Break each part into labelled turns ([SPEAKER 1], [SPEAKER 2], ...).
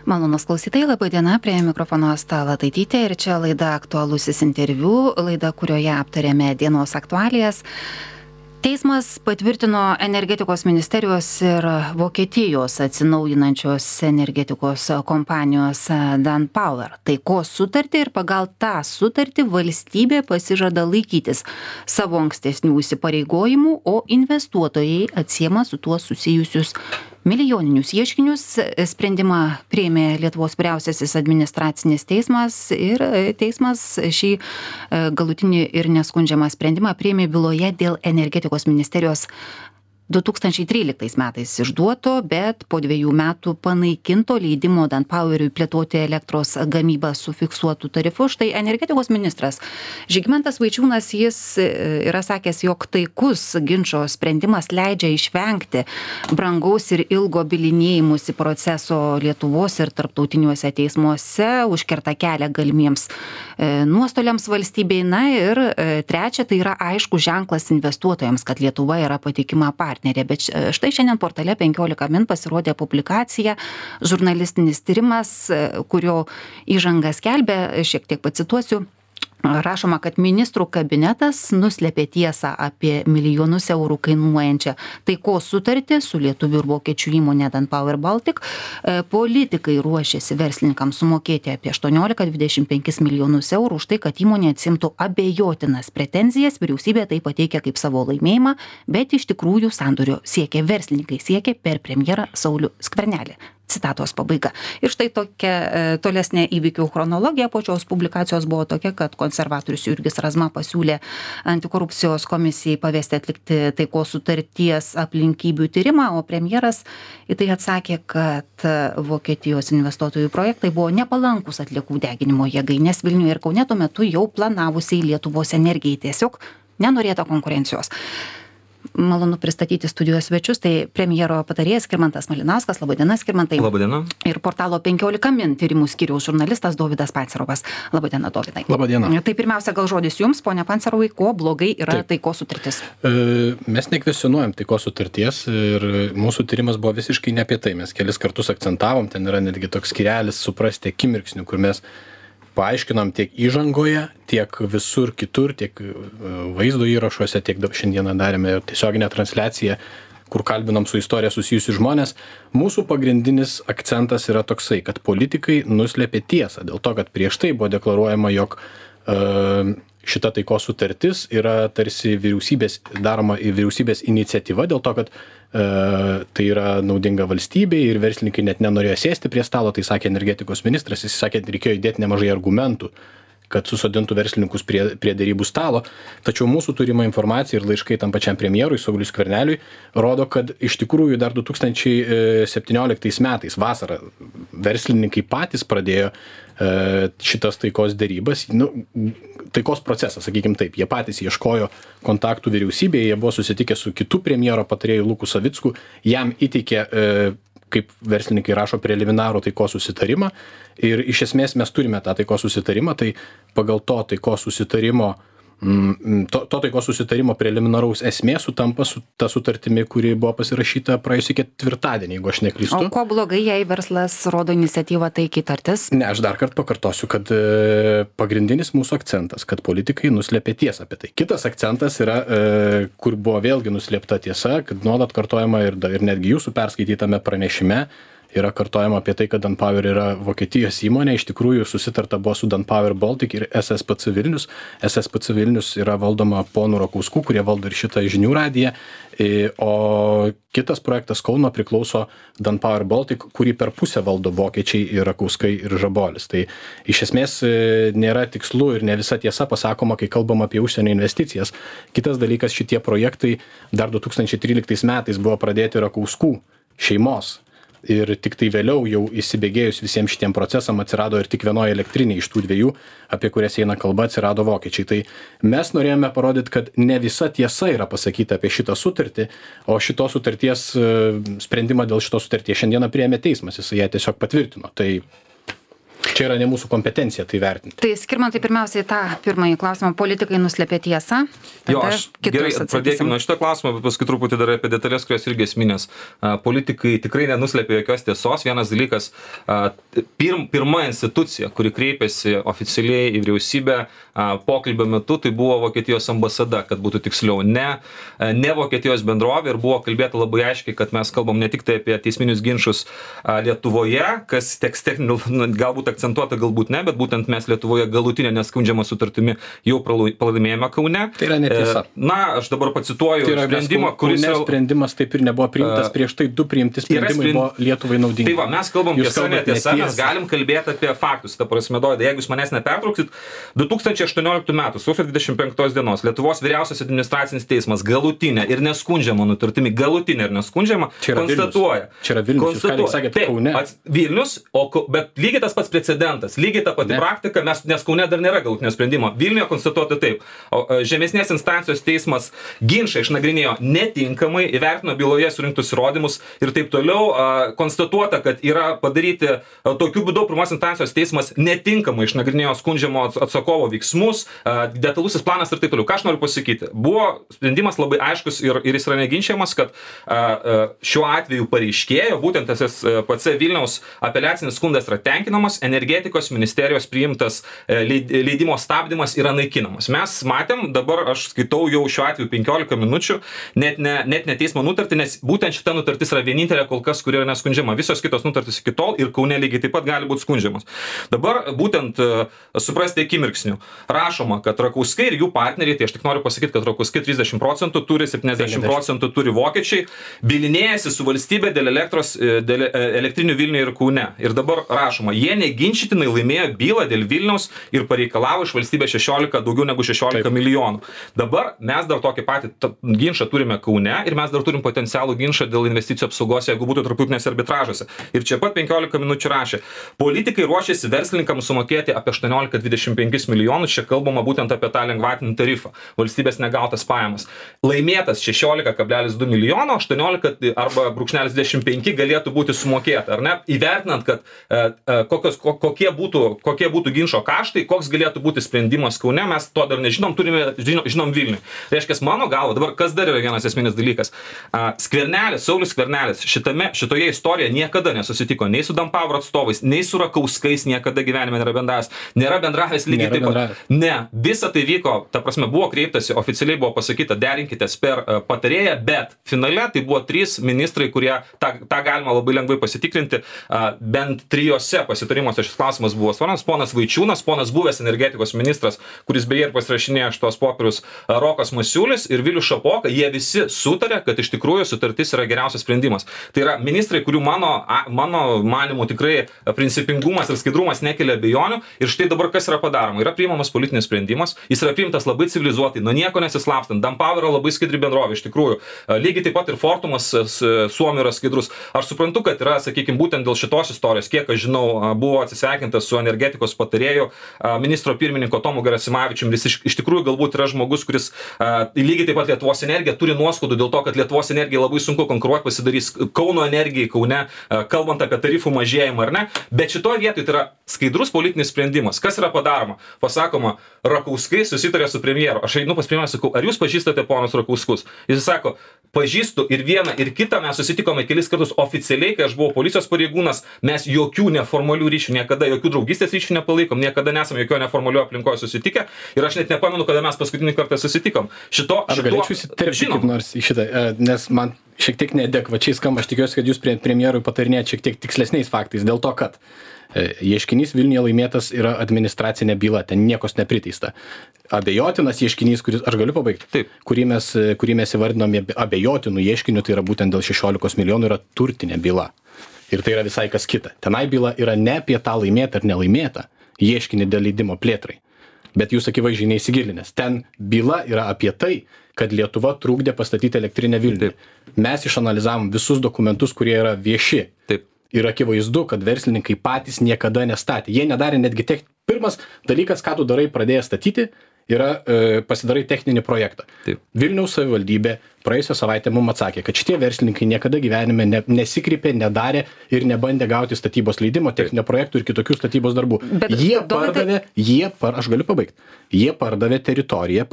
[SPEAKER 1] Malonus klausytojai, laba diena, prie mikrofono Asta Lataitytė ir čia laida Aktualusis interviu, laida, kurioje aptarėme dienos aktualijas. Teismas patvirtino energetikos ministerijos ir Vokietijos atsinaujinančios energetikos kompanijos Dan Power taikos sutartį ir pagal tą sutartį valstybė pasižada laikytis savo ankstesnių įsipareigojimų, o investuotojai atsiema su tuo susijusius milijoninius ieškinius. Sprendimą priėmė Lietuvos vyriausiasis administracinis teismas ir teismas šį galutinį ir neskundžiamą sprendimą priėmė byloje dėl energetikos ministerijos 2013 metais išduoto, bet po 2 metų panaikinto leidimo Dan Poweriui plėtoti elektros gamybą su fiksuotu tarifu. Štai energetikos ministras Žygimantas Vaičiūnas, jis yra sakęs, jog taikus ginčo sprendimas leidžia išvengti brangaus ir ilgo bylinėjimosi proceso Lietuvos ir tarptautiniuose teismuose, užkerta kelią galimiems nuostoliams valstybei. Na ir trečia, tai yra aišku ženklas investuotojams, kad Lietuva yra patikima partnerė. Bet štai šiandien portale 15 min pasirodė publikacija, žurnalistinis tyrimas, kurio įžanga skelbia, šiek tiek pacituosiu. Rašoma, kad ministrų kabinetas nuslėpė tiesą apie milijonus eurų kainuojančią taikos sutartį su lietuvių ir vokiečių įmonė Dan Power Baltic. Politikai ruošiasi verslininkams sumokėti apie 18-25 milijonus eurų už tai, kad įmonė atsimtų abejotinas pretenzijas. Vyriausybė tai pateikia kaip savo laimėjimą, bet iš tikrųjų sandorio siekia verslininkai, siekia per premjerą Saulių Skvernelį. Citatos pabaiga. Ir štai tokia tolesnė įvykių chronologija po šios publikacijos buvo tokia, kad konservatorius Jurgis Razma pasiūlė antikorupcijos komisijai pavesti atlikti taikos sutarties aplinkybių tyrimą, o premjeras į tai atsakė, kad Vokietijos investuotojų projektai buvo nepalankus atliekų deginimo jėgainės Vilniuje ir Kaune tuo metu jau planavusiai Lietuvos energijai, tiesiog nenorėta konkurencijos. Malonu pristatyti studijos svečius, tai premjero patarėjas Skirmantas Malinauskas. Labadiena, Skirmantai.
[SPEAKER 2] Labadiena.
[SPEAKER 1] Ir portalo 15 min tyrimų skyriaus žurnalistas Dovydas Pancerovas. Labadiena, Dovydai.
[SPEAKER 2] Labadiena.
[SPEAKER 1] Tai pirmiausia, gal žodis jums, ponia Pancerovai, ko blogai yra taikos sutartis?
[SPEAKER 2] Mes nekvestionuojam taikos sutarties ir mūsų tyrimas buvo visiškai ne apie tai. Mes kelis kartus akcentavom, ten yra netgi toks skyrelis suprasti akimirksnių, kur mes paaiškinom tiek įžangoje, tiek visur kitur, tiek vaizdo įrašuose, tiek šiandieną darėme tiesioginę transliaciją, kur kalbinom su istorija susijusius žmonės. Mūsų pagrindinis akcentas yra toksai, kad politikai nuslėpė tiesą, dėl to, kad prieš tai buvo deklaruojama, jog šita taikos sutartis yra tarsi daroma vyriausybės iniciatyva, dėl to, kad tai yra naudinga valstybei ir verslininkai net nenorėjo sėsti prie stalo, tai sakė energetikos ministras, jis sakė, reikėjo įdėti nemažai argumentų, kad susodintų verslininkus prie derybų stalo. Tačiau mūsų turima informacija ir laiškai tam pačiam premjerui Sauliui Skverneliui rodo, kad iš tikrųjų dar 2017 metais vasarą verslininkai patys pradėjo šitas taikos derybas, taikos procesą, sakykim taip, jie patys ieškojo kontaktų vyriausybėje, jie buvo susitikę su kitu premjero patarėju Luku Savicku, jam įteikė, kaip verslininkai rašo, preliminarų taikos susitarimą ir iš esmės mes turime tą taikos susitarimą, tai pagal to taikos susitarimo preliminaraus esmė sutampa su ta sutartimi, kuri buvo pasirašyta praėjusį ketvirtadienį, jeigu aš neklystu.
[SPEAKER 1] O ko blogai, jei verslas rodo iniciatyvą taikiai tartis?
[SPEAKER 2] Ne, aš dar kartą pakartosiu, kad pagrindinis mūsų akcentas, kad politikai nuslėpė tiesą apie tai. Kitas akcentas yra, kur buvo vėlgi nuslėpta tiesa, kad nuolat kartojama ir netgi jūsų perskaitytame pranešime yra kartojama apie tai, kad Dan Power yra Vokietijos įmonė. Iš tikrųjų susitarta buvo su Dan Power Baltic ir SSPC Vilnius. SSPC Vilnius yra valdoma ponų Rakauskų, kurie valdo ir šitą žinių radiją. O kitas projektas Kauno priklauso Dan Power Baltic, kurį per pusę valdo vokiečiai ir Rakauskai ir Žabolis. Tai iš esmės nėra tikslu ir ne visa tiesa pasakoma, kai kalbam apie užsienio investicijas. Kitas dalykas, šitie projektai dar 2013 metais buvo pradėti Rakauskų šeimos. Ir tik tai vėliau jau įsibėgėjus visiems šitiem procesam atsirado ir tik vienoje elektrinė iš tų 2, apie kurias eina kalba, atsirado vokiečiai. Tai mes norėjome parodyti, kad ne visa tiesa yra pasakyta apie šitą sutartį, o šitos sutarties sprendimą dėl šitos sutarties šiandieną priėmė teismas, jis ją tiesiog patvirtino. Tai Čia yra ne mūsų kompetencija tai vertinti.
[SPEAKER 1] Tai Skirmantai, pirmiausiai tą pirmąjį klausimą, politikai nuslėpė tiesą.
[SPEAKER 3] Jo, gerai, pradėkime nuo šito klausimo, bet paskui truputį dar apie detalės, kurios irgi esminės. Politikai tikrai nenuslėpė jokios tiesos. Vienas dalykas, pirma institucija, kuri kreipėsi oficialiai į vyriausybę pokalbio metu, tai buvo Vokietijos ambasada, kad būtų tiksliau, ne Vokietijos bendrovė, ir buvo kalbėta labai aiškiai, kad mes kalbam ne tik tai apie teisminius ginčus Lietuvoje, kas galbūt akcentuota, galbūt ne, bet būtent mes Lietuvoje galutinę neskundžiamą sutartimi jau pralaimėjome Kaune.
[SPEAKER 2] Tai yra netiesa.
[SPEAKER 3] Na, aš dabar pacituoju sprendimą, kuris
[SPEAKER 2] sprendimas taip ir nebuvo priimtas, prieš tai 2 priimti sprendimai buvo Lietuvai naudingi.
[SPEAKER 3] Tai va, mes kalbam tiesa, netiesa, mes galim kalbėti apie faktus. Ta prasme, jeigu jūs manęs nepertrauksit, 2018 metų, sausio 25 dienos, Lietuvos vyriausias administracinis teismas galutinę ir neskundžiamą nutartimi, galutinę ir neskundžiamą konstatuoja.
[SPEAKER 2] Čia yra Vilnius, jūs ką tik sakėte, Kaune.
[SPEAKER 3] Vilnius, bet lygiai tas pats precedentas, lygiai ta pati praktika, nes Kaune dar nėra galutinio sprendimo. Vilniuje konstatuota taip. Žemesnės instancijos teismas ginčą išnagrinėjo netinkamai, įvertino byloje surinktus įrodymus ir taip toliau. Konstatuota, kad yra padaryti tokiu būdu, pirmos instancijos teismas netinkamai išnagrinėjo skundžiamo atsakovo veiksmus, detalusis planas ir taip toliau. Ką aš noriu pasakyti? Buvo sprendimas labai aiškus ir jis yra neginčiamas, kad šiuo atveju pareiškėjo, būtent SSPC Vilniaus apeliacinis skundas yra tenkinamas, energetikos ministerijos priimtas leidimo stabdymas yra naikinamas. Mes matėm, dabar aš skaitau jau šiuo atveju 15 minučių, net ne teismo nutartį, nes būtent šita nutartis yra vienintelė kol kas, kuri yra neskundžiama. Visos kitos nutartis iki tol ir Kaune lygiai taip pat gali būti skundžiamas. Dabar būtent suprasti akimirksniu. Rašoma, kad Rakauskai ir jų partneriai, tai aš tik noriu pasakyti, kad Rakauskai 30% turi, 70% turi vokiečiai, bylinėjasi su valstybė dėl elektrinių Vilniuje ir Kaune. Ir dabar rašoma, jie neginčytinai laimėjo bylą dėl Vilniaus ir pareikalavo iš valstybės daugiau negu 16 milijonų. Dabar mes dar tokį patį ginčą turime Kaune ir mes dar turim potencialų ginčą dėl investicijų apsaugos, jeigu būtų tarptautinėse arbitražuose. Ir čia pat 15 minučių rašė, politikai ruošiasi verslininkams sumokėti apie 18-25 milijonus, čia kalbama būtent apie tą lengvatinį tarifą, valstybės negautas pajamas. Laimėtas 16,2 milijono, 18 arba -25 galėtų būti sumokėta, ar ne? Įvertinant, kad kokie būtų ginčo kaštai, koks galėtų būti sprendimas Kaune, mes to dar nežinom, žinom Vilniui. Reiškia, mano galva, dabar kas dar yra vienas esminis dalykas. Saulius Skvernelis šitoje istorijoje niekada nesusitiko nei su Dampower atstovais, nei su Rakauskais niekada gyvenime nėra bendravęs lygiai taip pat. Ne, visa tai vyko, ta prasme, buvo kreiptasi, oficialiai buvo pasakyta, derinkitės per patarėją, bet finale tai buvo 3 ministrai, kurie tą galima labai lengvai pasitikrinti, bent 3 pasitarimuose šis klausimas buvo svarstamas, ponas Vaičiūnas, ponas buvęs energetikos ministras, kuris beje ir pasirašinėjo šitos popierius, Rokas Masiulis ir Vilius Šapoka, jie visi sutarė, kad iš tikrųjų sutartis yra geriausias sprendimas. Tai yra ministrai, kurių mano manimu tikrai principingumas ir skaidrumas nekelia abejonių. Ir štai dabar kas yra padaroma? Yra priimamas politinis sprendimas, jis yra priimtas labai civilizuotai, nuo nieko nesislapstant. Dampower yra labai skaidri bendrovė, iš tikrųjų. Lygiai taip pat ir Fortumas Suomijoje yra skaidrus. Aš suprantu, kad yra, sakykime, būtent dėl šitos istorijos, kiek aš žinau, buvo atsisveikintas su energetikos patarėju ministro pirmininko Tomu Gerasimavičium. Jis iš tikrųjų galbūt yra žmogus, kuris lygiai taip pat Lietuvos energija turi nuoskaudų dėl to, kad Lietuvos energija labai sunku konkuruoti pasidarys Kauno energijai Kaune, kalbant apie tarifų mažėjimą ar ne. Bet šitoje vietoje tai yra skaidrus politinis sprendimas. Kas yra padaroma? Pasakoma, Rakauskai susitarė su premjeru. Aš einu pas premjerą, sakau, ar jūs pažįstate ponus Rakauskus? Jis sako, pažįstu ir vieną, ir kitą, mes susitikome kelis kartus oficialiai, kai aš buvau policijos pareigūnas, mes jokių neformalių ryšių, niekada jokių draugystės ryšių nepalaikom, niekada nesame jokio neformalio aplinkoje susitikę ir aš net nepamenu, kada mes paskutinį kartą susitikom.
[SPEAKER 2] Aš galėčiau įsiterpti kaip nors į šitą, nes man šiek tiek neadekvačiai skamba, aš tikiuosi, kad jūs premjerui patarinėjate šiek tiek tikslesniais faktais, dėl to, kad ieškinys Vilniuje laimėtas yra administracinė byla, ten niekos nepriteista. Abejotinas ieškinys, kuris, aš galiu pabaigti,
[SPEAKER 3] taip,
[SPEAKER 2] kurį mes įvardinome abejotinų ieškinių, tai yra būtent dėl 16 milijonų, yra turtinė byla. Ir tai yra visai kas kita. Tenai byla yra ne apie tą laimėtą ar nelaimėtą ieškinį dėl leidimo plėtrai. Bet jūs akivaizdžiai neįsigilinęs. Ten byla yra apie tai, kad Lietuva trukdė pastatyti elektrinę Vilniuje. Mes išanalizavom visus dokumentus, kurie yra vieši.
[SPEAKER 3] Taip.
[SPEAKER 2] Ir akivaizdu, kad verslininkai patys niekada nestatė. Jie nedarė netgi Pirmas dalykas, ką tu darai pradėjęs statyti, yra pasidarai techninį projektą.
[SPEAKER 3] Taip.
[SPEAKER 2] Vilniaus savivaldybė praėjusią savaitę mums atsakė, kad šitie verslininkai niekada gyvenime nesikreipė, nedarė ir nebandė gauti statybos leidimo, techninio projektų ir kitokių statybos darbų.
[SPEAKER 1] Bet
[SPEAKER 2] Aš galiu pabaigti. Jie pardavė teritoriją,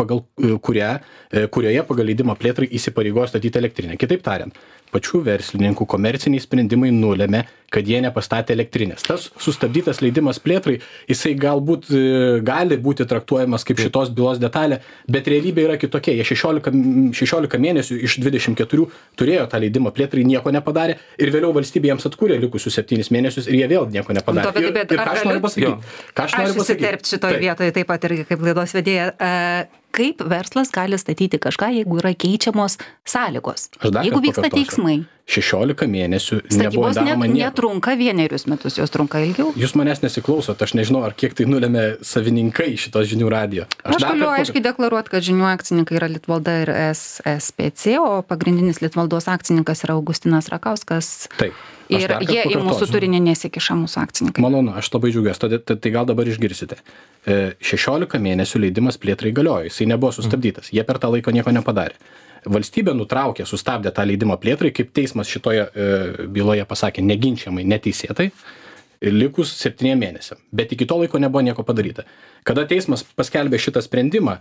[SPEAKER 2] kurioje pagal leidimą plėtrai įsipareigojo statyti elektrinę. Kitaip tariant, pačių verslininkų komerciniai sprendimai nulėmė, kad jie nepastatė elektrinės. Tas sustabdytas leidimas plėtrai, jisai galbūt gali būti traktuojamas kaip šitos bylos detalė, bet realybė yra kitokia. Jie 16 mėnesių iš 24 turėjo tą leidimą plėtrai, nieko nepadarė ir vėliau valstybė jiems atkūrė likusius 7 mėnesius ir jie vėl nieko nepadarė. Ir ką aš noriu pasakyti?
[SPEAKER 1] Aš įsiterpti šitoje vietoje taip pat irgi kaip laidos vedėja. Kaip verslas gali statyti kažką, jeigu yra keičiamos sąlygos? Jeigu vyksta teiksmai.
[SPEAKER 2] 16 mėnesių nebuvo daroma nieko.
[SPEAKER 1] Netrunka 1 metus, jos trunka ilgiau.
[SPEAKER 2] Jūs manęs nesiklausot, aš nežinau, ar kiek tai nulėmė savininkai šitos Žinių radijo.
[SPEAKER 1] Aš galiu aiškiai deklaruoti, kad Žinių akcininkai yra Litvalda ir SPC, o pagrindinis Litvaldos akcininkas yra Augustinas Rakauskas.
[SPEAKER 2] Taip.
[SPEAKER 1] Ir jie į mūsų turinį nesikiša, mūsų akcininkai.
[SPEAKER 2] Malonu, aš labai džiaugiuosi, tai gal dabar išgirsite. 16 mėnesių leidimas plėtrai galiojo, jisai nebuvo sustabdytas, jie per tą laiką nieko nepadarė. Valstybė nutraukė, sustabdė tą leidimą plėtrai, kaip teismas šitoje byloje pasakė, neginčiamai, neteisėtai, likus 7 mėnesiam. Bet iki to laiko nebuvo nieko padaryta. Kada teismas paskelbė šitą sprendimą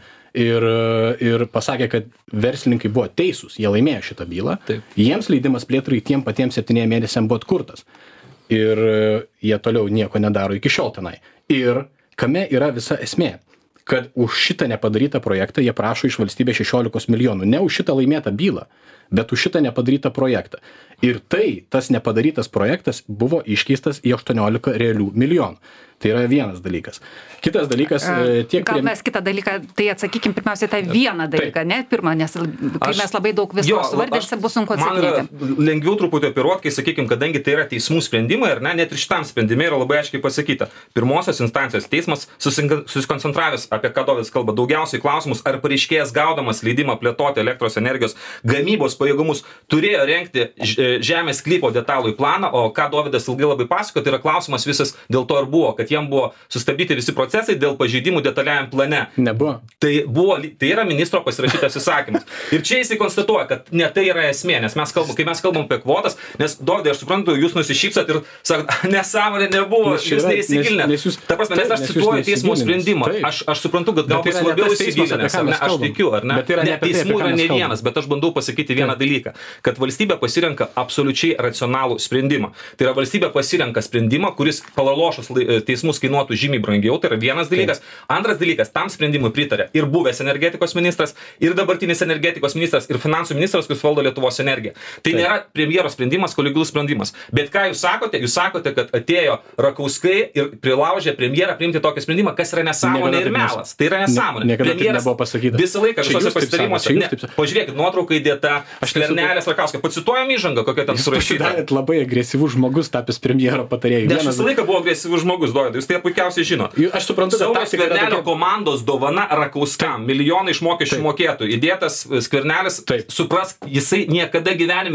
[SPEAKER 2] ir pasakė, kad verslininkai buvo teisūs, jie laimėjo šitą bylą, jiems leidimas plėtrai tiem patiems 7 mėnesiam buvo atkurtas. Ir jie toliau nieko nedaro iki šiol tenai. Ir kame yra visa esmė? Kad už šitą nepadarytą projektą jie prašo iš valstybės 16 milijonų. Ne už šitą laimėtą bylą, bet už šitą nepadarytą projektą. Ir tas nepadarytas projektas buvo iškeistas į 18 realių milijonų. Tai yra vienas dalykas. Kitas dalykas,
[SPEAKER 1] gal mes kitą dalyką, tai atsakykim pirmiausia tą vieną dalyką, ne pirmą, nes kai mes labai daug visko suvardinsim, bus sunku atsakyti.
[SPEAKER 3] Man yra lengviau truputį operuoti, kai sakykim, kadangi tai yra teismų sprendimai, ar ne, net ir šitam sprendime yra labai aiškiai pasakyta. Pirmosios instancijos teismas susikoncentravęs, apie ką Dovydas kalba, daugiausiai klausimus, ar pareiškėjas gaudamas leidimą plėtoti elektros energijos gamybos pajėgumus turėjo rengti žemės sklypo detalųjį planą, o ką Dovydas ilgai labai pasakojo, tai yra klausimas visas dėl to ir buvo, kad jiem buvo sustabdyti visi procesai dėl pažeidimų detaliajam plane.
[SPEAKER 2] Nebuvo.
[SPEAKER 3] Tai yra ministro pasirašytas įsakymas. Ir čia jisai konstatuoja, kad ne tai yra esmė, nes kai mes kalbam apie kvotas, nes Dovydai, aš suprantu, jūs nusišypsat ir sakot, nesąmonė nebuvo, jūs neįsigilinę. Ta prasme, nes aš cituoju teismo sprendimą. Aš suprantu, kad galbūt jūs labiau įsigilinęs, aš tikiu, ar ne? Teismų yra ne vienas, bet aš bandau pasakyti vieną dalyką, kad valstybė pasirenka absoliučiai racionalų sprendimą. Tai yra valstybė pasirenka sprendimą, kuris palalošus teismus kainuotų žymiai brangiau, tai yra vienas dalykas. Antras dalykas, tam sprendimui pritarė ir buvęs energetikos ministras, ir dabartinis energetikos ministras, ir finansų ministras, kuris valdo Lietuvos energiją. Tai nėra premjero sprendimas, kolegialus sprendimas. Bet ką jūs sakote, kad atėjo Rakauskai ir prilaužė premjerą priimti tokį sprendimą, kas yra nesąmonė ir melas. Tai yra nesąmonė.
[SPEAKER 2] Premjeras
[SPEAKER 3] visą laiką visose pasitarimuose. Pažiūrėkit, nuotrauka įdėta, Skvernelis, Rakauskas. Pacituojam įžangą, kokia ten surašyta.
[SPEAKER 2] Labai agresyvus žmogus tapęs premjero patarėju.
[SPEAKER 3] Aš visą laiką buvau agresyvus žmogus, Jūs tai puikiausiai žino.
[SPEAKER 2] Aš suprantu,
[SPEAKER 3] Sauliaus Skvernelio komandos dovana Rakauskam, milijonai iš mokesčių mokėtojų. Įdėtas Skvernelis, suprask, jisai niekada gyvenime,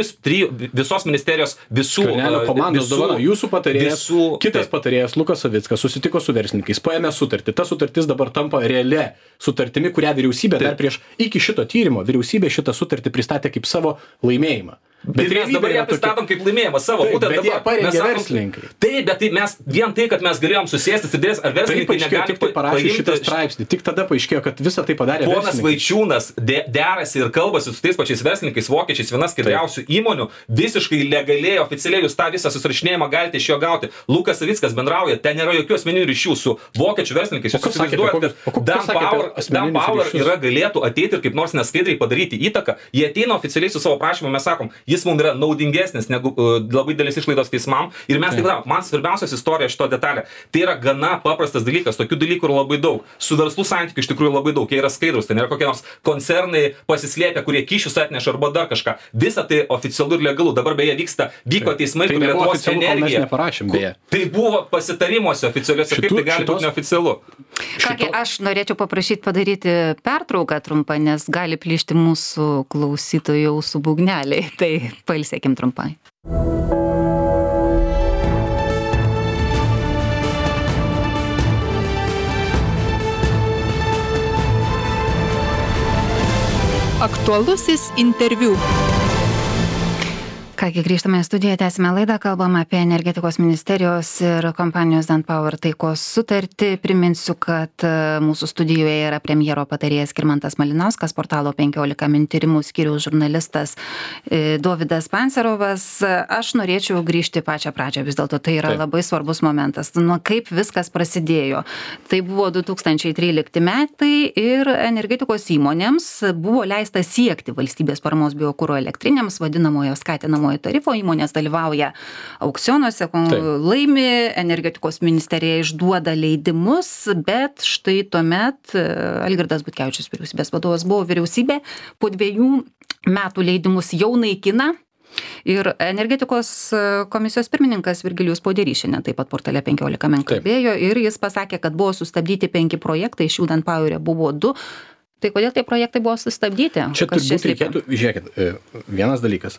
[SPEAKER 3] visos ministerijos visų
[SPEAKER 2] komandos dovana, jūsų patarėjas, kitas patarėjas Lukas Savickas susitiko su verslininkais, paėmė sutartį. Ta sutartis dabar tampa realia sutartimi, kurią vyriausybė dar iki šito tyrimo, vyriausybė šitą sutartį pristatė kaip savo laimėjimą.
[SPEAKER 3] Bet mes dabar ją pristatom kaip laimėjimą savo, būtent dabar.
[SPEAKER 2] Parengė verslininkai.
[SPEAKER 3] Taip, bet tai mes, vien tai, kad mes galėjom susėstis ir dės, ar verslininkai negali
[SPEAKER 2] tik tai parašė šitą straipsnį. Tik tada paaiškėjo, kad visą tai padarė verslininkai.
[SPEAKER 3] Ponas Vaičiūnas derasi ir kalbasi su tais pačiais verslininkais, vokiečiais, vienas skaidriausių įmonių, visiškai legaliai, oficialiai jūs tą visą susirašinėjimą galite iš jo gauti. Lukas Savickas bendrauja, ten nėra jokių asmeninių ryšių su vokiečių verslininkais. Jūs įsivaizduojate, kad Dan Power galėtų ateiti ir kaip nors neskaidriai padaryti įtaką. Jie ateina oficialiai su savo prašymu, mes sakom, jis mums yra naudingesnis negu labai didelis išlaidos teismam ir mes taip darom. Man svarbiausias istorija šito detalė. Tai yra gana paprastas dalykas, tokių dalykų yra labai daug. Su verslų santykių iš tikrųjų labai daug, jie yra skaidrūs, tai nėra kokie nors koncernai pasislėpę, kurie kyšius atneša arba dar kažką. Visa tai oficialu ir legalu. Dabar beje vyko teismai, kur Lietuvos energija. Tai buvo pasitarimuose oficialiuose, kaip tai gali būti neoficialu.
[SPEAKER 1] Kągi, aš norėčiau paprašyti padaryti pertrauką trumpą, nes gali plyšti mūsų klausytojų ausų būgneliai. Tai pailsėkim trumpai.
[SPEAKER 4] Aktualusis interviu.
[SPEAKER 1] Kągi, grįžtame į studiją, tęsime laidą, kalbam apie energetikos ministerijos ir kompanijos Danpower taikos sutartį. Priminsiu, kad mūsų studijoje yra premjero patarėjas Skirmantas Malinauskas, portalo 15 min tyrimų skyriaus žurnalistas Dovydas Pancerovas. Aš norėčiau grįžti pačią pradžią, vis dėlto tai yra labai svarbus momentas. Nu, kaip viskas prasidėjo. Tai buvo 2013 metai ir energetikos įmonėms buvo leista siekti valstybės paramos biokuro elektrinėms, vadinamojo skatinamojo tarifo, įmonės dalyvauja aukcionuose, laimi, energetikos ministerija išduoda leidimus, bet štai tuomet Algirdas Butkevičius, vyriausybės vadovas, buvo vyriausybė, po 2 metų leidimus jau naikina. Ir energetikos komisijos pirmininkas Virgilijus Poderys šiandien taip pat portale 15 min kalbėjo ir jis pasakė, kad buvo sustabdyti 5 projektai, iš jų Danpower'e buvo 2. Tai kodėl tie projektai buvo sustabdyti?
[SPEAKER 2] Čia turbūt reikėtų, žiūrėkit, vienas dalykas.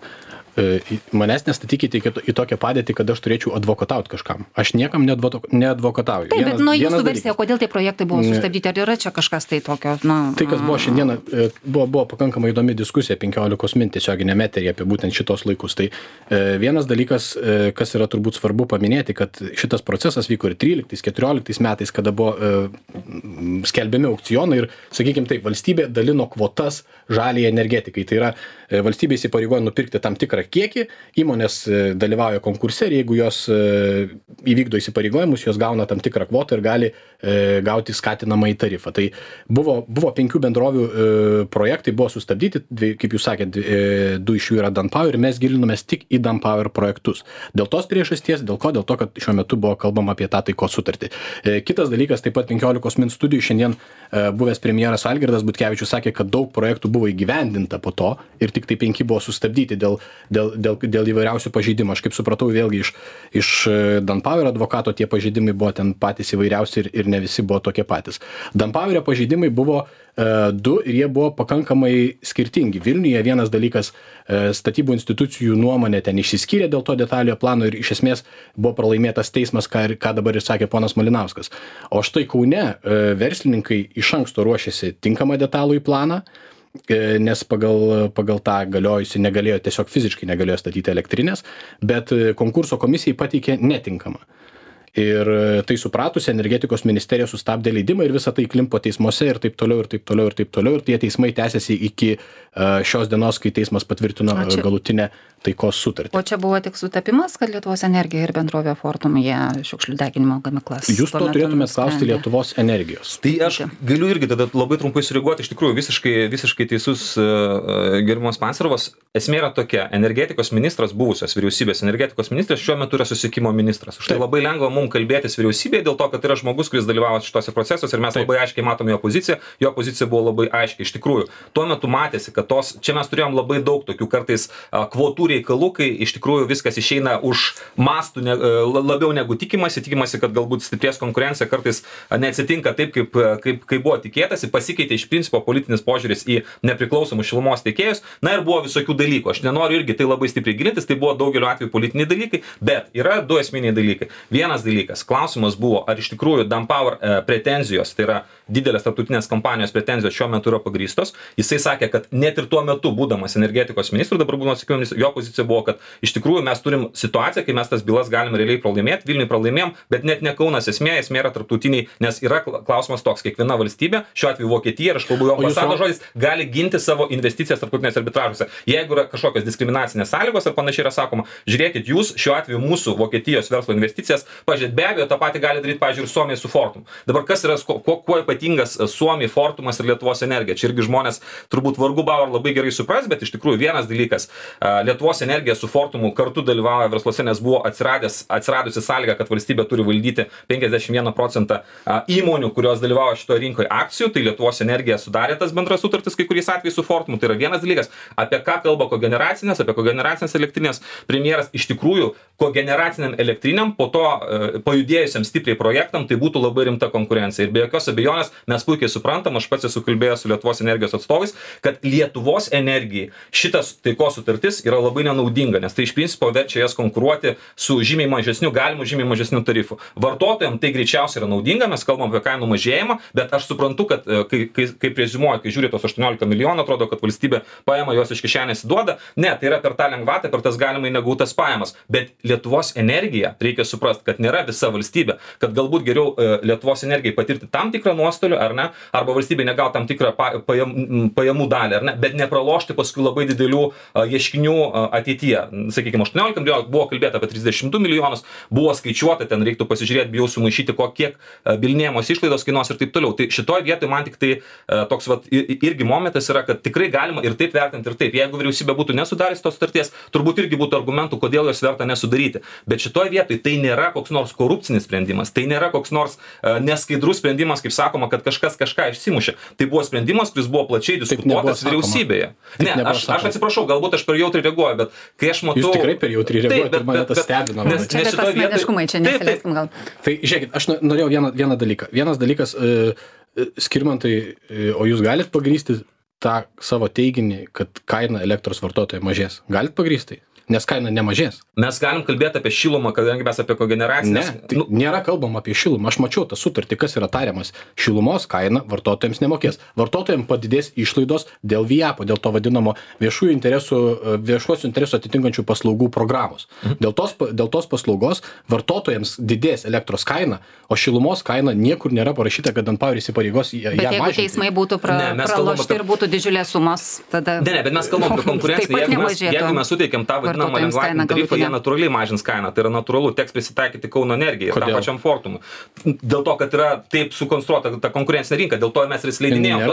[SPEAKER 2] Manęs nestatykite į tokią padėtį, kad aš turėčiau advokatauti kažkam. Aš niekam neadvokatauju.
[SPEAKER 1] Taip, bet nuo jūsų versija, kodėl tie projektai buvo sustabdyti? Ar yra čia kažkas tai tokio?
[SPEAKER 2] Tai, kas buvo šiandieną, buvo pakankamai įdomi diskusija 15 min tiesioginėme eteryje apie būtent šitos laikus. Tai vienas dalykas, kas yra turbūt svarbu paminėti, kad šitas procesas vyko ir 13-14 metais, kada buvo skelbiami aukcionai ir, sakykime taip, valstybė dalino kvotas žaliai energetikai. Tai yra, valstybė įsipareigoja nupirkti tam tikrą kiekį, įmonės dalyvauja konkurse ir jeigu jos įvykdo įsipareigojimus, jos gauna tam tikrą kvotą ir gali gauti skatinamąjį tarifą. Tai buvo 5 bendrovių projektai, buvo sustabdyti, kaip jūs sakėt, 2 iš jų yra Danpower ir mes gilinomės tik į Danpower projektus. Dėl tos priežasties, dėl to, kad šiuo metu buvo kalbama apie tą taikos sutartį. Kitas dalykas, taip pat 15 min studijų šiandien buvęs premjeras Algirdas Butkevičius sakė, kad daug projektų buvo įgyvendinta po to ir tik tai 5 buvo sustabdyti dėl įvairiausių pažeidimų. Aš kaip supratau, vėlgi iš Danpower advokato tie pažeidimai buvo ten patys įvairiausi ir ne visi buvo tokie patys. Danpower pažeidimai buvo 2 ir jie buvo pakankamai skirtingi. Vilniuje vienas dalykas, statybų institucijų nuomonė ten išsiskyrė dėl to detaliojo plano ir iš esmės buvo pralaimėtas teismas, ką dabar ir sakė ponas Malinauskas. O štai Kaune verslininkai iš anksto ruošėsi tinkamą detalųjį planą, nes pagal tą galiojusi negalėjo, tiesiog fiziškai negalėjo statyti elektrinės, bet konkurso komisijai pateikė netinkamą. Ir tai supratusi, energetikos ministerija sustabdė leidimą ir visą tai klimpo teismuose ir taip toliau. Ir tie teismai tęsiasi iki šios dienos, kai teismas patvirtino galutinę taikos sutartį.
[SPEAKER 1] O čia buvo tik sutapimas, kad Lietuvos energija ir bendrovė Fortum jie šiukšlių deginimo gamyklas.
[SPEAKER 2] Jūs to turėtumėte klausti Lietuvos energijos.
[SPEAKER 3] Tai aš galiu irgi tada labai trumpai sureaguoti. Iš tikrųjų, visiškai teisus gerbiamas Pancerovas. Esmė yra tokia, energetikos ministras, buvusios vyriausybės energetikos ministras, šiuo metu yra susisiekimo ministras. Štai labai lengva mums kalbėtis vyriausybėje dėl to, kad yra žmogus, kuris dalyvavo šitose procesuose ir mes labai aiškiai matome jo poziciją. Jo pozicija buvo labai aiškiai. Iš tikrųjų, tuo metu matėsi, kad čia mes turėjom labai daug tokių kartais kvotų reikalų, kai iš tikrųjų viskas išeina už mastų labiau negu tikimasi, kad galbūt stiprės konkurencija, kartais neatsitinka taip, kaip buvo tikėtasi, pasikeitė iš principo politinis požiūris į nepriklausomus šilumos tiekėjus, na ir buvo visokių dalykų. Aš nenoriu irgi tai labai stipriai gilintis, tai buvo daugeliu atveju politiniai dalykai, bet yra 2 esminiai dalykai. Vienas dalykas, klausimas buvo, ar iš tikrųjų Danpower pretenzijos, tai yra didelės tarptautinės kompanijos pretenzijos šiuo metu yra pagrįstos. Jisai sakė, kad net ir tuo metu, būdamas energetikos ministru, dabar būdamas ministru, jo pozicija buvo, kad iš tikrųjų mes turim situaciją, kai mes tas bylas galime realiai pralaimėti, Vilniui pralaimėjom, bet net ne Kaunas esmė yra tarptautiniai, nes yra klausimas toks, kiekviena valstybė, šiuo atveju Vokietija, ir aš kalbu jo ambasados žodis, gali ginti savo investicijas tarptautinės arbitražuose. Jeigu yra kažkokios diskriminacinės sąlygos ar panašiai yra sakoma, žiūrėkit, jūs šiuo atveju mūsų Vokietijos verslo investicijas, pažiūrėt, be abejo, tą patį gali daryti, pažiūrėt, ir Suomija su Fortum. Dabar kas yra, kuo ypatingas Suomija, Fortumas ir Lietuvos energija? Čia irgi žmonės turbūt vargu bau labai gerai supras, bet iš tikrųjų vienas dalykas, Lietuvos energija su Fortumu kartu dalyvauja versluose, nes buvo atsiradusi sąlyga, kad valstybė turi valdyti 51% įmonių, kurios dalyvauja šitoje rinkoje akcijų, tai Lietuvos energija sudarė tas bendras sutartis kai kuriais atvejais su Fortumu. Tai yra vienas dalykas, apie ką kalba kogeneracinės elektrinės premjeras. Iš tikrųjų, kogeneraciniam elektriniam, po to pajudėjusiam stipriai projektam, tai būtų labai rimta konkurencija. Ir be jokios abejonės mes puikiai suprantam, aš pats esu kalbėjęs su Lietuvos energijos atstovais, kad Lietuvos energijai šitas taikos sutartis yra labai nenaudinga, nes tai iš principo verčia jas konkuruoti su žymiai mažesniu tarifu. Vartotojams tai greičiausiai yra naudinga, mes kalbam apie kainų mažėjimą, bet aš suprantu, kad kai preziumuoja, kai žiūri tos 18 milijonų, atrodo, kad valstybė paima juos iš kišenės duoda. Ne, tai yra per tą lengvatą, per tas galimai negautas pajamas. Bet Lietuvos energija, reikia suprasti, kad nėra visa valstybė, kad galbūt geriau Lietuvos energijai patirti tam tikrą nuostolių, ar ne, arba valstybė negauti tam tikrą pajamų dalį, ar ne, bet nepralošti paskui labai didelių ieškinių ateityje. Sakykime, 18 milijonų buvo kalbėta apie 32 milijonus, buvo skaičiuota, ten reiktų pasižiūrėti, bijau sumaišyti, kiek bylinėjimos išlaidos kainuos ir taip toliau. Tai šitoje vietoje man tik tai toks irgi momentas yra, kad tikrai galima ir taip vertinti ir taip. Jeigu vyriausybė būtų nesudaręs tos sutarties, turbūt irgi būtų argumentų, kodėl jos verta nesudaryti. Bet šitoje vietoje tai nėra koks nors korupcinis sprendimas, tai nėra koks nors neskaidrus sprendimas, kaip sakoma, kad kažkas kažką išsimušė. Tai buvo sprendimas, kuris buvo plačiai diskutuotas vyriausybėje. Ne, aš atsiprašau, galbūt aš per jautri reaguoju, bet kai aš matau...
[SPEAKER 2] Jūs tikrai per jautri reaguojate ir mane tas stebina.
[SPEAKER 1] Nes šitoje vietoje... čia nesileiskim gal.
[SPEAKER 2] Tai žiūrėkit, aš norėjau vieną dalyką. Vienas dalykas, Skirmantai, o jūs galit pagrįsti tą savo teiginį, kad kaina elektros vartotojai mažės? Galit pagrįsti? Nes kaina nemažės.
[SPEAKER 3] Mes galim kalbėti apie šilumą, kadangi mes apie kogeneracinės...
[SPEAKER 2] Ne, tai nėra kalbama apie šilumą. Aš mačiau tą sutartį, kas yra tariamas. Šilumos kaina vartotojams nemokės. Vartotojams padidės išlaidos dėl VIAPO, dėl to vadinamo viešuosius interesų atitinkančių paslaugų programos. Dėl tos paslaugos vartotojams didės elektros kaina, o šilumos kaina niekur nėra parašyta, kad Anpower įsipareigos ją mažinti.
[SPEAKER 1] Bet jeigu teismai būtų pralošti ir būtų didžiulės sumos, tada...
[SPEAKER 3] Ne, bet mes kalbam apie konkurenciją. Jeigu mes suteikiam tą lengvatinį tarifą, jie natūraliai mažins kainą. Tai yra natūralu, teks prisitaikyti Kauno energijai ir tam pačiam Fortumui. Dėl to, kad yra taip sukonstruota ta konkurencinė rinka, dėl to mes ir įsileidinėjom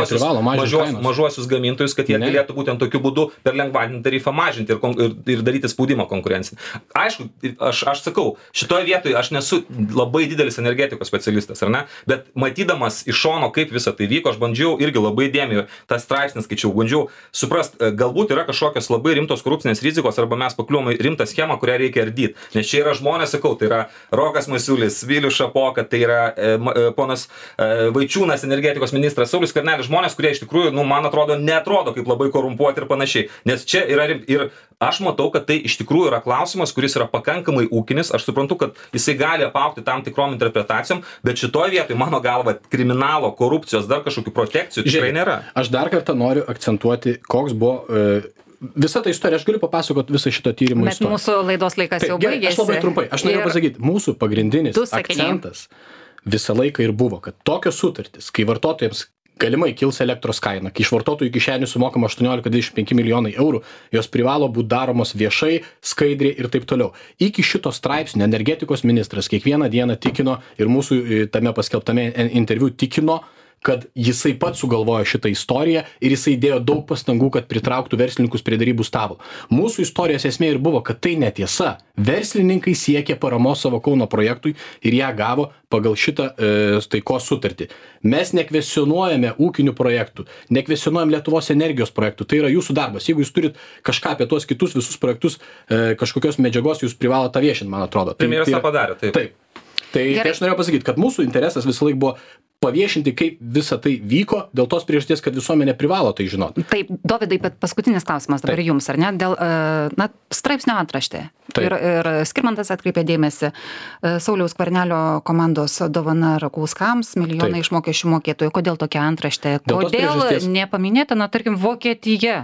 [SPEAKER 3] tos mažuosius gamintojus, kad jie galėtų būtent tokiu būdu per lengvatinį tarifą mažinti ir daryti spaudimą konkurencinį. Aišku, aš sakau, šitoje vietoje aš nesu labai didelis energetikos specialistas, ar ne? Bet matydamas iš šono, kaip visa tai vyko, aš bandžiau irgi labai dėmesio tą straipsnį skaičiau, bandžiau suprast, galbūt yra kažkokios labai rimtos korupcinės rizikos, arba mes pakliūvome į rimtą schemą, kurią reikia ardyti. Nes čia yra žmonės, sakau, tai yra Rokas Masiulis, Vilius Šapoka, tai yra ponas Vaičiūnas, energetikos ministras, Saulius Skvernelis, žmonės, kurie iš tikrųjų, man atrodo, neatrodo kaip labai korumpuoti ir panašiai. Nes čia yra ir aš matau, kad tai iš tikrųjų yra klausimas, kuris yra pakankamai ūkinis. Aš suprantu, kad jisai gali apaugti tam tikrom interpretacijom, bet šitoje vietoje, mano galva, kriminalo, korupcijos, dar kažkokių protekcijų tikrai nėra.
[SPEAKER 2] Aš dar kartą noriu akcentuoti, koks buvo visa ta istorija. Aš galiu papasakoti visą šito tyrimo istoriją.
[SPEAKER 1] Bet mūsų laidos laikas jau baigėsi.
[SPEAKER 2] Aš labai trumpai. Aš noriu pasakyti, mūsų pagrindinis akcentas visą laiką ir buvo, kad tokios sutartys, kai vartotojams galimai kils elektros kaina, kai iš vartotojų kišenių sumokama 18-25 milijonai eurų, jos privalo būti daromos viešai, skaidriai ir taip toliau. Iki šito straipsnio energetikos ministras kiekvieną dieną tikino ir mūsų tame paskelbtame interviu tikino, kad jisai pats sugalvojo šitą istoriją ir jisai dėjo daug pastangų, kad pritrauktų verslininkus prie darybų stalo. Mūsų istorijos esmė ir buvo, kad tai netiesa. Verslininkai siekė paramos savo Kauno projektui ir ją gavo pagal šitą taikos sutartį. Mes nekvesionuojame ūkinių projektų, nekvesionuojam Lietuvos energijos projektų. Tai yra jūsų darbas. Jeigu jūs turit kažką apie tuos kitus visus projektus, kažkokios medžiagos, jūs privalote tą viešinti, man atrodo.
[SPEAKER 3] Premjeras tą padarė, taip.
[SPEAKER 2] Tai aš norėjau pasakyti, kad mūsų interesas visą laiką buvo paviešinti, kaip visa tai vyko, dėl tos priežasties, kad visuomenė privalo tai žinoti.
[SPEAKER 1] Taip, Dovydai, bet paskutinis klausimas dabar jums, ar ne? Dėl straipsnio antraštė. Ir Skirmantas atkreipė dėmesį, Sauliaus Skvernelio komandos dovana Rakauskams, milijonai iš mokesčių mokėtojų. Kodėl tokia antraštė? Kodėl nepaminėta, tarkim, Vokietija?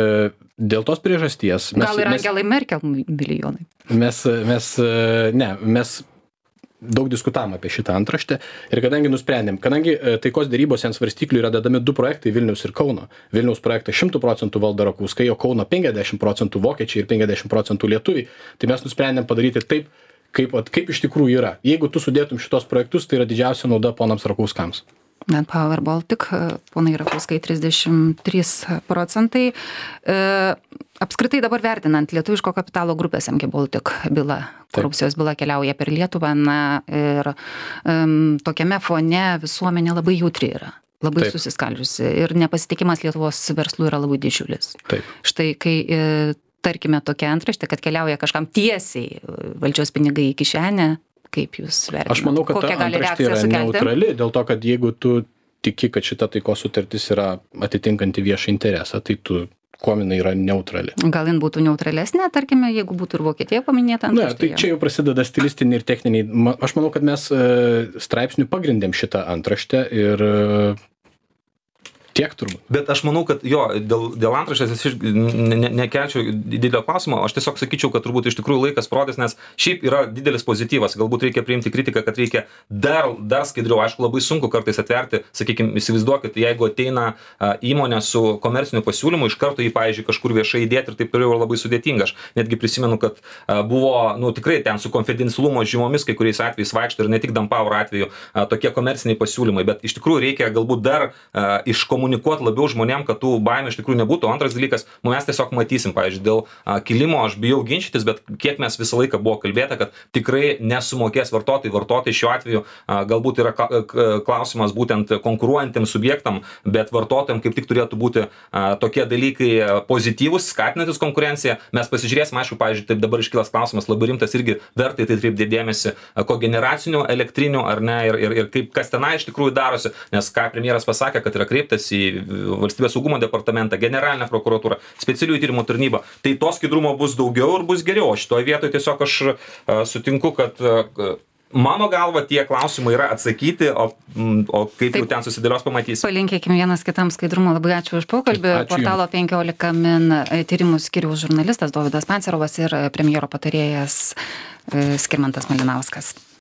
[SPEAKER 2] Dėl tos priežasties.
[SPEAKER 1] Gal ir Angelai Merkel milijonai?
[SPEAKER 2] Mes daug diskutavom apie šitą antraštę ir kadangi taikos derybose ant svarstyklių yra dedami du projektai, Vilniaus ir Kauno. Vilniaus projektą 100% valdo Rakauskai, o Kauno 50% vokiečiai ir 50% lietuviai. Tai mes nusprendėm padaryti taip, kaip iš tikrųjų yra. Jeigu tu sudėtum šitos projektus, tai yra didžiausia nauda ponams Rakauskams.
[SPEAKER 1] Power Baltic, ponai Rakauskai 33%. Apskritai dabar vertinant lietuviško kapitalo grupės MG Baltic byla, korupcijos byla keliauja per Lietuvą, ir tokiame fone visuomenė labai jautri yra, labai susiskaldžiusi ir nepasitikimas Lietuvos verslų yra labai didžiulis.
[SPEAKER 2] Taip.
[SPEAKER 1] Štai kai tarkime, tokia antraštė, kad keliauja kažkam tiesiai valdžios pinigai į kišenę, kaip jūs vertinate?
[SPEAKER 2] Aš manau, kad ta antraštė yra neutrali, dėl to, kad jeigu tu tiki, kad šita taikos sutartis yra atitinkanti viešą interesą, tai kuom jinai yra neutrali.
[SPEAKER 1] Gal jin būtų neutralesnė, tarkime, jeigu būtų ir Vokietija paminėta antraštėje?
[SPEAKER 2] Tai čia jau prasideda stilistiniai ir techniniai. Aš manau, kad mes straipsnių pagrindėm šitą antraštę ir tiek turbūt.
[SPEAKER 3] Bet aš manau, kad dėl antraštės aš nekelčiau didelio klausimo, aš tiesiog sakyčiau, kad turbūt iš tikrųjų laikas parodys, nes šiaip yra didelis pozityvas, galbūt reikia priimti kritiką, kad reikia dar skaidriau, aišku, labai sunku kartais atverti, sakykime, įsivaizduokit, jeigu ateina įmonė su komerciniu pasiūlymu, iš karto jį, pavyzdžiui, kažkur viešai įdėti ir taip toliau yra labai sudėtinga. Aš netgi prisimenu, kad buvo, tikrai ten su konfidencialumo žymomis, kai kuriais atvejais vaikšto ir ne tik Dampower atveju tokie komerciniai pasiūlymai, bet iš tikrųjų reikia galbūt dar komunikuoti labiau žmonėm, kad tų baimių iš tikrųjų nebūtų. Antras dalykas, mes tiesiog matysim, pavyzdžiui, dėl kilimo aš bijau ginčytis, bet kiek mes visą laiką buvo kalbėta, kad tikrai nesumokės vartotojai. Vartotojai šiuo atveju galbūt yra klausimas būtent konkuruojantiem subjektam, bet vartotojams kaip tik turėtų būti tokie dalykai pozityvus, skatinantis konkurenciją. Mes pasižiūrėsim, aišku, pavyzdžiui, taip dabar iškilas klausimas labai rimtas irgi vertai tai atkreipti dėmesį, kogeneracinių elektrinių ar ne, ir kaip kas tenai iš tikrųjų darosi, nes ką premjeras pasakė, kad yra kreiptas į Valstybės saugumo departamentą, generalinę prokuratūrą, specialiųjų tyrimų tarnybą. Tai to skaidrumo bus daugiau ir bus geriau. Šitoje vietoje tiesiog aš sutinku, kad mano galva tie klausimai yra atsakyti, o kaip jau ten susidėlios pamatysim.
[SPEAKER 1] Palinkėkime vienas kitam skaidrumo. Labai ačiū už pokalbį. Portalo 15 min tyrimų skyriaus žurnalistas Dovydas Pancerovas ir premjero patarėjas Skirmantas Malinauskas.